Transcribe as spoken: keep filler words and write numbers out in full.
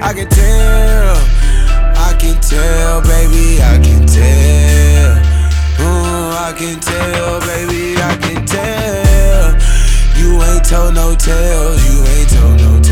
I can tell, I can tell, baby, I can tell. Mm, I can tell, baby, I can tell. You ain't told no tales, you ain't told no tales.